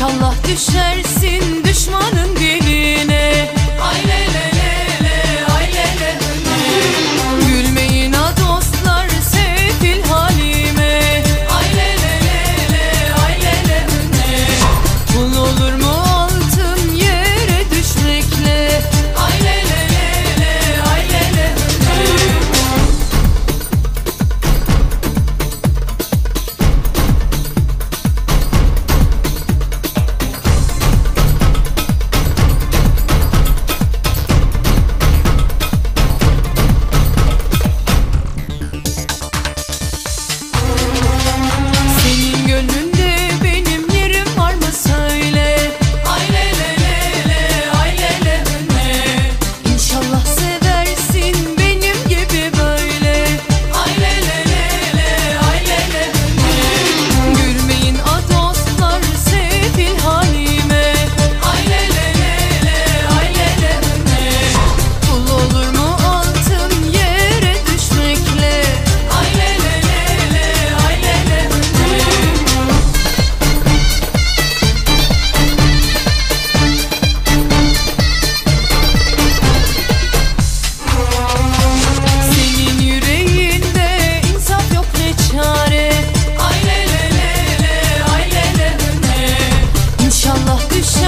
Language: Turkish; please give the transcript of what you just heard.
İnşallah düşersin düşmanın diline. Ay le le le le, ay le le le. Gülmeyin ha dostlar sefil halime. Ay le le le le, ay le le le. Kul olur mu altın yere düşmekle. Ay le le le le, ay le le le. Senin gönlünde benim yerim var mı söyle. Ay le le le le, ay le le le. İnşallah seversin benim gibi böyle. Ay le le le le, ay le le le. Gülmeyin a dostlar sefil halime. Ay le le le le, ay le le le. Kul olur mu altın yere düşmekle. Ay le le le le, ay le le le. Senin yüreğinde insaf yok ne çare. Ay le le le le, ay le le le. İnşallah düşer